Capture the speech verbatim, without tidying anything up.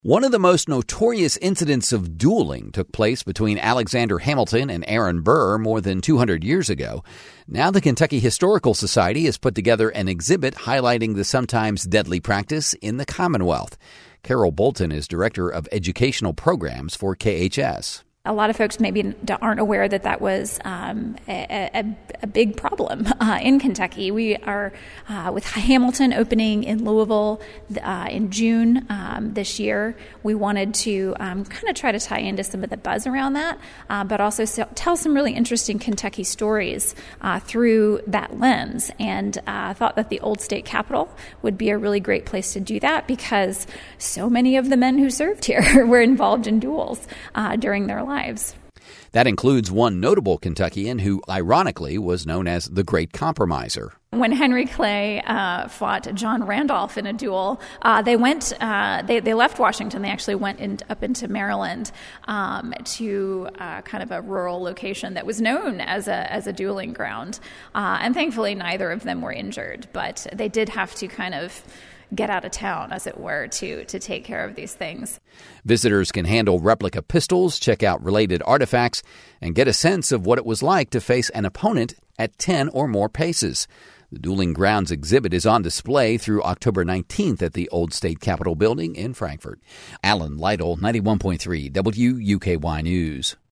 One of the most notorious incidents of dueling took place between Alexander Hamilton and Aaron Burr more than two hundred years ago. Now the Kentucky Historical Society has put together an exhibit highlighting the sometimes deadly practice in the Commonwealth. Carol Bolton is Director of Educational Programs for K H S. A lot of folks maybe aren't aware that that was um, a, a, a big problem uh, in Kentucky. We are, uh, with Hamilton opening in Louisville uh, in June um, this year, we wanted to um, kind of try to tie into some of the buzz around that, uh, but also so, tell some really interesting Kentucky stories uh, through that lens. And I uh, thought that the old state capitol would be a really great place to do that because so many of the men who served here were involved in duels uh, during their lives. lives. That includes one notable Kentuckian who, ironically, was known as the Great Compromiser. When Henry Clay uh, fought John Randolph in a duel, uh, they went. Uh, they they left Washington. They actually went in, up into Maryland um, to uh, kind of a rural location that was known as a as a dueling ground. Uh, and thankfully, neither of them were injured, but they did have to kind of get out of town, as it were, to to take care of these things. Visitors can handle replica pistols, check out related artifacts, and get a sense of what it was like to face an opponent at ten or more paces. The Dueling Grounds exhibit is on display through October nineteenth at the Old State Capitol Building in Frankfort. Alan Lytle, ninety-one point three W U K Y News.